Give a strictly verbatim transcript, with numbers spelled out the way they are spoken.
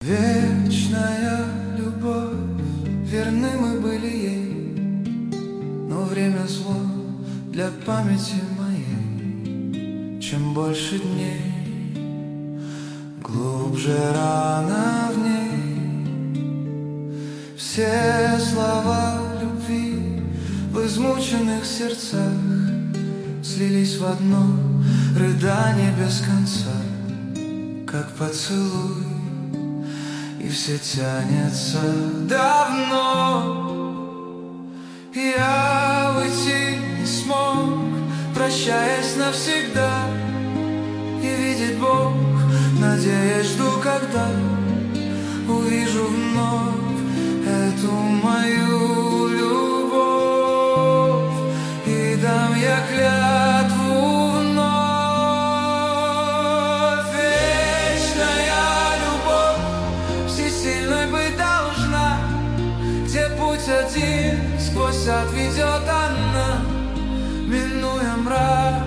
Вечная любовь, верны мы были ей, но время зло для памяти моей. Чем больше дней, глубже рана в ней. Все слова любви в измученных сердцах слились в одно рыдание без конца, как поцелуй. И все тянется давно. Я уйти не смог, прощаясь навсегда. И видит Бог, надеясь, жду, когда увижу вновь эту мою любовь. И дам я клятву вновь. Всесильной быть должна, где путь один сквозь ад ведет она, минуя мрак